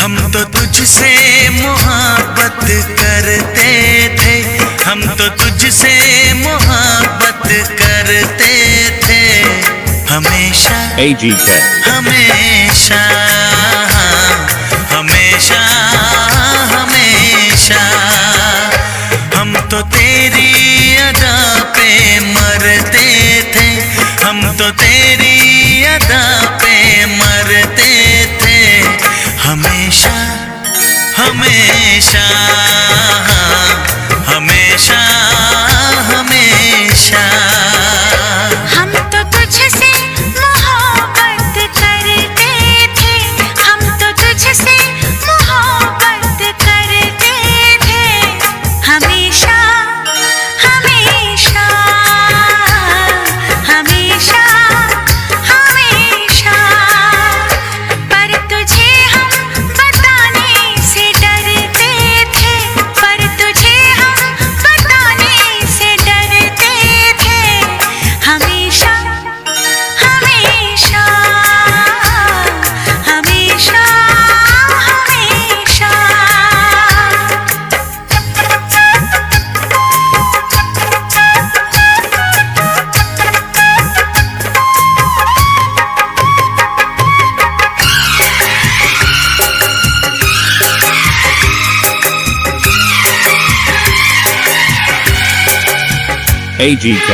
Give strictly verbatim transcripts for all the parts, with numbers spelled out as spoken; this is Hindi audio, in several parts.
हम तो तुझसे मोहब्बत करते थे, हम तो तुझसे मोहब्बत करते थे हमेशा। A G K हमेशा हमेशा हमेशा हम तो तेरी अदा पे मरते थे, हम तो तेरी अदा पे मरते थे हमेशा हमेशा हमेशा हमेशा। हम तो तुझसे मोहब्बत करते थे, हम तो तुझसे मोहब्बत करते थे हमेशा हमेशा हमेशा हमेशा। पर तुझे हम बताने से डरते थे, पर तुझे हम बताने से डरते थे हमेशा हमेशा हमेशा हमेशा। A G K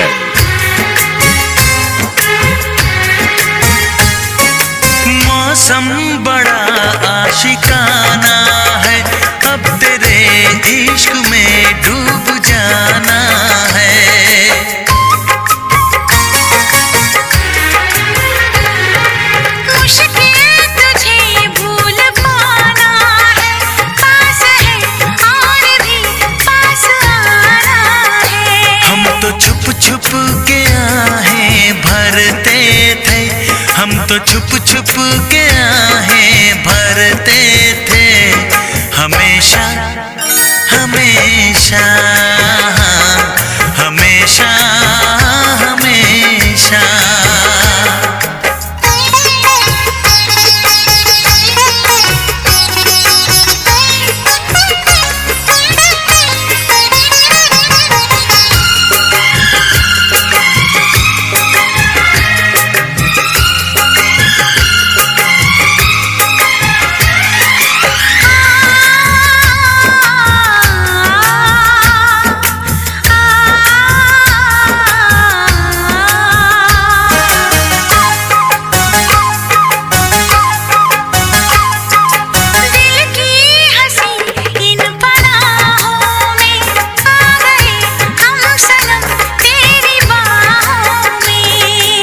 मौसम बड़ा आशिकाना है, अब तेरे इश्क में डूब जाना है। मुश्किल तुझे भूल पाना है, पास है और भी पास आना है। हम तो छुप छुप के आहें भरते थे, हम तो छुप छुप के आहें भरते थे हमेशा हमेशा हमेशा हमेशा। दिल की हंसी इन पनाहों में आ गए हम सनम तेरी बाहों में।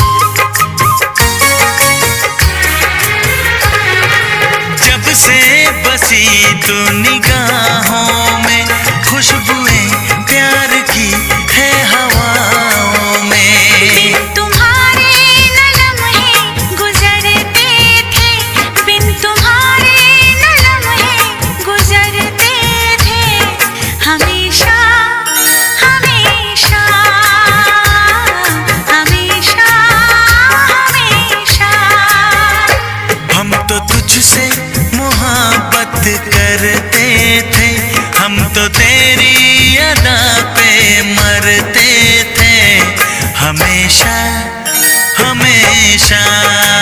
जब से बसी तू निगाहों में, खुशबुएं प्यार की है हवाओं में। बिन तुम्हारे न लम्हे गुजरते थे, बिन तुम्हारे न लम्हे गुजरते थे हमेशा हमेशा हमेशा हमेशा। हम तो तुझसे मोहब्बत करते थे, हम तो तेरी अदा पे मरते थे हमेशा हमेशा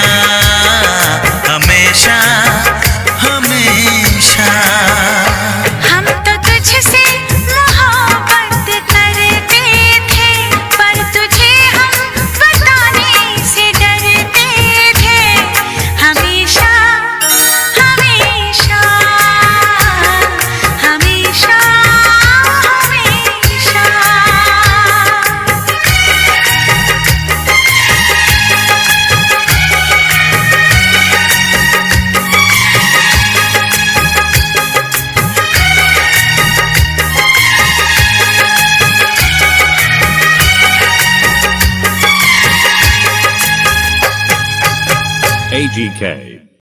हमेशा हमेशा। हम तो तुझसे मोहब्बत करते थे, पर तुझे हम बताने से डरते थे हमेशा हमेशा हमेशा हमेशा। A G K